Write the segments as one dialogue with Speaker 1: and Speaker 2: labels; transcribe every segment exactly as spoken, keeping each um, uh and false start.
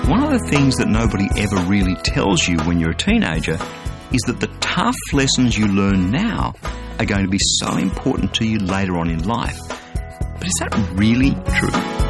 Speaker 1: One of the things that nobody ever really tells you when you're a teenager is that the tough lessons you learn now are going to be so important to you later on in life. But is that really true?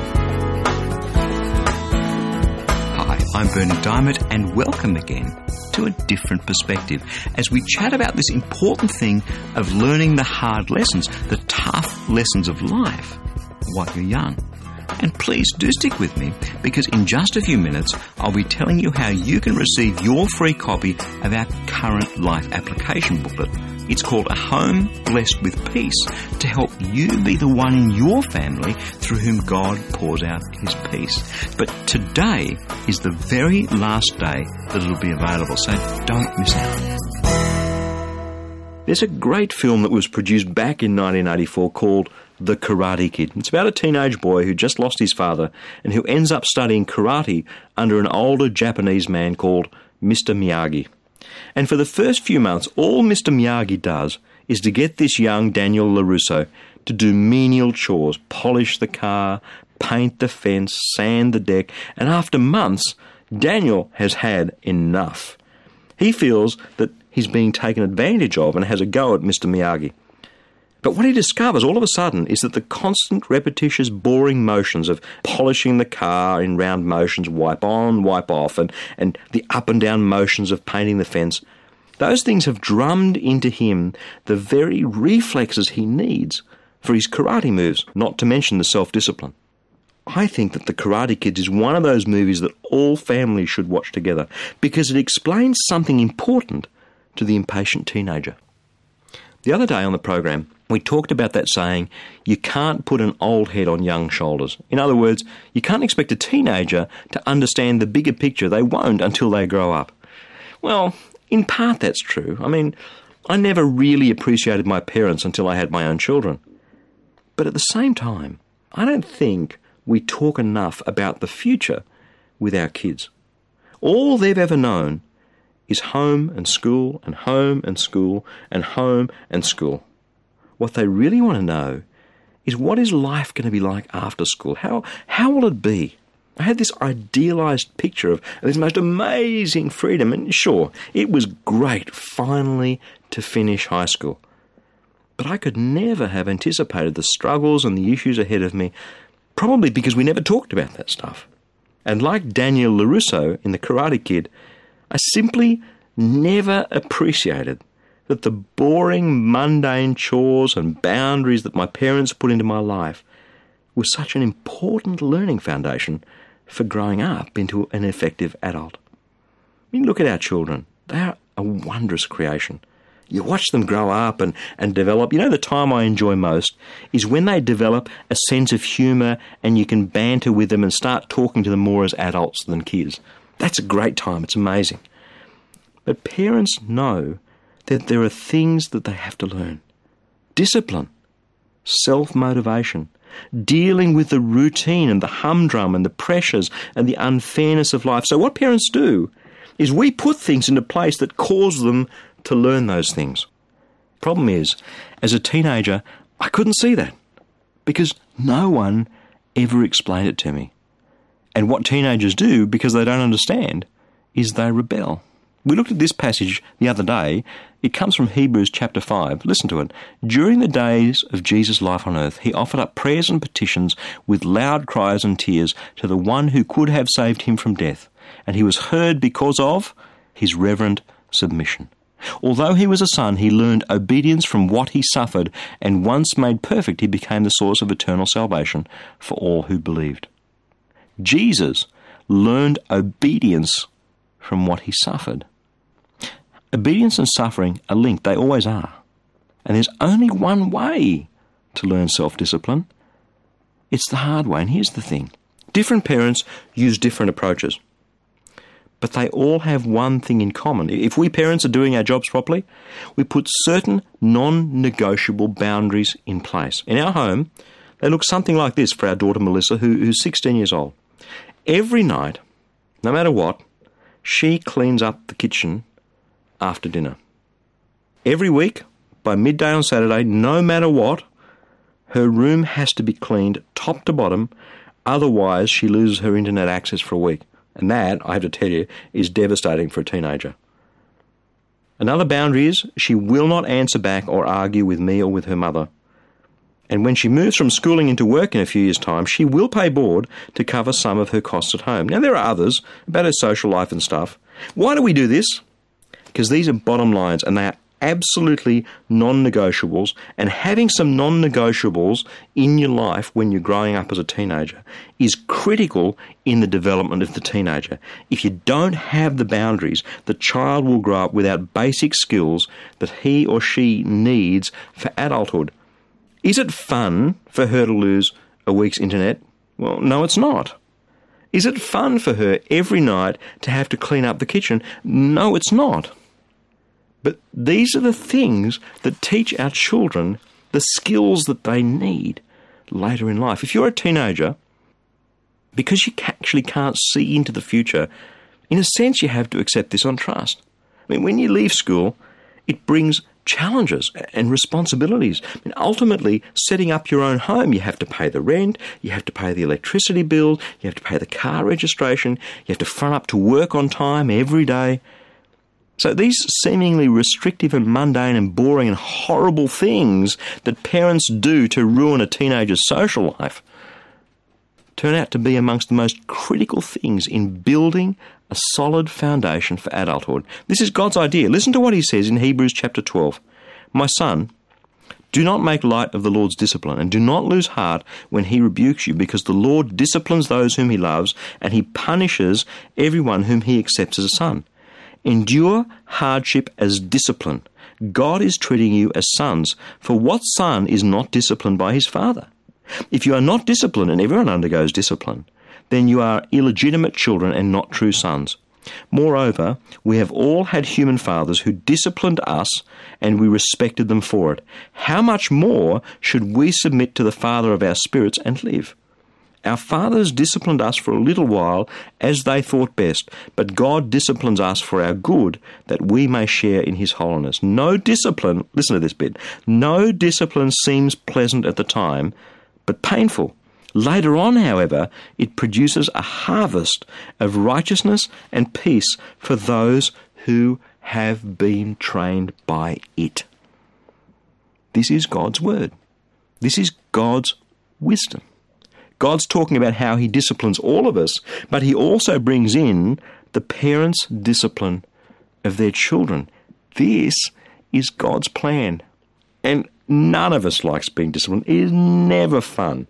Speaker 1: Hi, I'm Berni Dymet, and welcome again to A Different Perspective as we chat about this important thing of learning the hard lessons, the tough lessons of life while you're young. And please do stick with me, because in just a few minutes I'll be telling you how you can receive your free copy of our current life application booklet. It's called A Home Blessed with Peace, to help you be the one in your family through whom God pours out His peace. But today is the very last day that it'll be available, so don't miss out. There's a great film that was produced back in nineteen eighty-four called The Karate Kid. It's about a teenage boy who just lost his father and who ends up studying karate under an older Japanese man called Mister Miyagi. And for the first few months, all Mister Miyagi does is to get this young Daniel LaRusso to do menial chores, polish the car, paint the fence, sand the deck, and after months, Daniel has had enough. He feels that he's being taken advantage of and has a go at Mister Miyagi. But what he discovers all of a sudden is that the constant, repetitious, boring motions of polishing the car in round motions, wipe on, wipe off, and, and the up and down motions of painting the fence, those things have drummed into him the very reflexes he needs for his karate moves, not to mention the self-discipline. I think that The Karate Kid is one of those movies that all families should watch together, because it explains something important to the impatient teenager. The other day on the program, we talked about that saying, you can't put an old head on young shoulders. In other words, you can't expect a teenager to understand the bigger picture. They won't until they grow up. Well, in part that's true. I mean, I never really appreciated my parents until I had my own children. But at the same time, I don't think we talk enough about the future with our kids. All they've ever known is home and school and home and school and home and school. What they really want to know is, what is life going to be like after school? How how will it be? I had this idealised picture of this most amazing freedom, and sure, it was great finally to finish high school. But I could never have anticipated the struggles and the issues ahead of me, probably because we never talked about that stuff. And like Daniel LaRusso in The Karate Kid, I simply never appreciated that the boring, mundane chores and boundaries that my parents put into my life were such an important learning foundation for growing up into an effective adult. I mean, look at our children. They are a wondrous creation. You watch them grow up and, and develop. You know, the time I enjoy most is when they develop a sense of humour and you can banter with them and start talking to them more as adults than kids. That's a great time. It's amazing. But parents know that there are things that they have to learn. Discipline, self-motivation, dealing with the routine and the humdrum and the pressures and the unfairness of life. So what parents do is we put things into place that cause them to learn those things. Problem is, as a teenager, I couldn't see that because no one ever explained it to me. And what teenagers do, because they don't understand, is they rebel. We looked at this passage the other day. It comes from Hebrews chapter five. Listen to it. During the days of Jesus' life on earth, he offered up prayers and petitions with loud cries and tears to the one who could have saved him from death. And he was heard because of his reverent submission. Although he was a son, he learned obedience from what he suffered, and once made perfect, he became the source of eternal salvation for all who believed. Jesus learned obedience from what he suffered. Obedience and suffering are linked. They always are. And there's only one way to learn self-discipline. It's the hard way. And here's the thing. Different parents use different approaches. But they all have one thing in common. If we parents are doing our jobs properly, we put certain non-negotiable boundaries in place. In our home, they look something like this for our daughter Melissa, who, who's sixteen years old. Every night, no matter what, she cleans up the kitchen after dinner. Every week, by midday on Saturday, no matter what, her room has to be cleaned top to bottom, otherwise she loses her internet access for a week.
Speaker 2: And that, I have to tell you, is devastating for a teenager. Another boundary is she will not answer back or argue with me or with her mother. And when she moves from schooling into work in a few years' time, she will pay board to cover some of her costs at home. Now, there are others about her social life and stuff. Why do we do this? Because these are bottom lines, and they are absolutely non-negotiables, and having some non-negotiables in your life when you're growing up as a teenager is critical in the development of the teenager. If you don't have the boundaries, the child will grow up without basic skills that he or she needs for adulthood. Is it fun for her to lose a week's internet? Well, no, it's not. Is it fun for her every night to have to clean up the kitchen? No, it's not. But these are the things that teach our children the skills that they need later in life. If you're a teenager, because you actually can't see into the future, in a sense you have to accept this on trust. I mean, when you leave school, it brings challenges and responsibilities. I mean, ultimately, setting up your own home, you have to pay the rent, you have to pay the electricity bill, you have to pay the car registration, you have to front up to work on time every day. So these seemingly restrictive and mundane and boring and horrible things that parents do to ruin a teenager's social life turn out to be amongst the most critical things in building a solid foundation for adulthood. This is God's idea. Listen to what he says in Hebrews chapter twelve. My son, do not make light of the Lord's discipline, and do not lose heart when he rebukes you, because the Lord disciplines those whom he loves, and he punishes everyone whom he accepts as a son. Endure hardship as discipline. God is treating you as sons, for what son is not disciplined by his father? If you are not disciplined, and everyone undergoes discipline, then you are illegitimate children and not true sons. Moreover, we have all had human fathers who disciplined us, and we respected them for it. How much more should we submit to the Father of our spirits and live? Our fathers disciplined us for a little while as they thought best, but God disciplines us for our good, that we may share in his holiness. No discipline, listen to this bit, no discipline seems pleasant at the time, but painful. Later on, however, it produces a harvest of righteousness and peace for those who have been trained by it. This is God's word. This is God's wisdom. God's talking about how he disciplines all of us, but he also brings in the parents' discipline of their children. This is God's plan. And none of us likes being disciplined. It is never fun.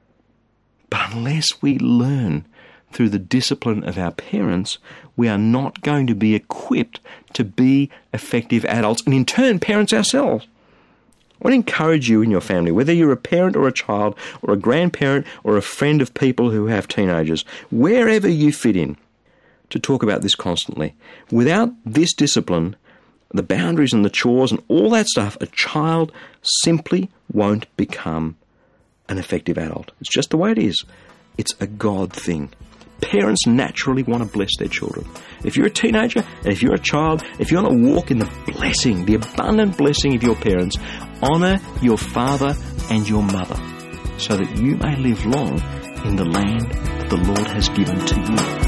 Speaker 2: But unless we learn through the discipline of our parents, we are not going to be equipped to be effective adults, and in turn, parents ourselves. I want to encourage you in your family, whether you're a parent or a child or a grandparent or a friend of people who have teenagers, wherever you fit in, to talk about this constantly. Without this discipline, the boundaries and the chores and all that stuff, a child simply won't become an effective adult. It's just the way it is. It's a God thing. Parents naturally want to bless their children. If you're a teenager and if you're a child, if you want to walk in the blessing, the abundant blessing of your parents, honour your father and your mother so that you may live long in the land that the Lord has given to you.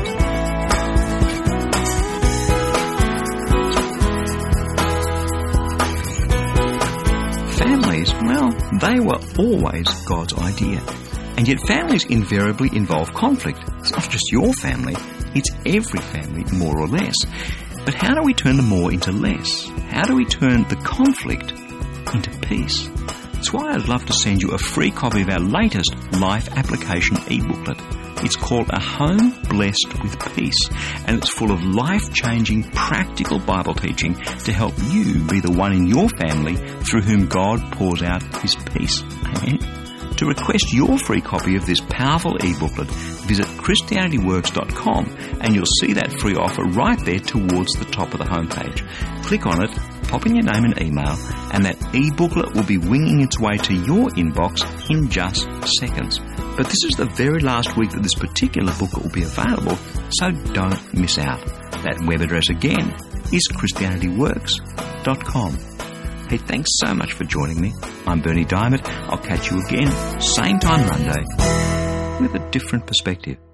Speaker 1: Families, well, they were always God's idea. And yet families invariably involve conflict. It's not just your family, it's every family, more or less. But how do we turn the more into less? How do we turn the conflict into peace? That's why I'd love to send you a free copy of our latest life application e-booklet. It's called A Home Blessed with Peace, and it's full of life-changing, practical Bible teaching to help you be the one in your family through whom God pours out his peace. Amen. To request your free copy of this powerful e-booklet, visit Christianity Works dot com and you'll see that free offer right there towards the top of the homepage. Click on it, pop in your name and email, and that e-booklet will be winging its way to your inbox in just seconds. But this is the very last week that this particular booklet will be available, so don't miss out. That web address again is Christianity Works dot com. Hey, thanks so much for joining me. I'm Berni Dymet. I'll catch you again, same time Monday, with a different perspective.